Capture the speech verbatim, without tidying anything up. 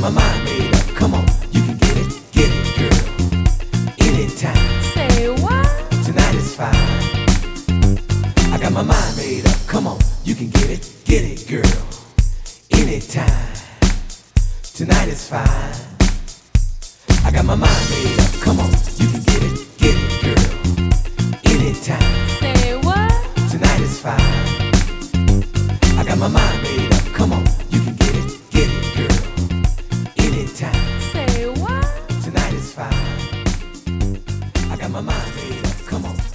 my mind made up. Come on, you can get it, get it, girl. Anytime. Say what? Tonight is fine. I got my mind made up. Come on, you can get it, get it, girl. Anytime. Tonight is fine. I got my mind made up. Come on, you can get it, get it, girl. Anytime. Say what? Tonight is fine. I got my mind made up. Come on, you can get it, get it, girl. Anytime. Say what? Tonight is fine. I got my mind made up. Come on.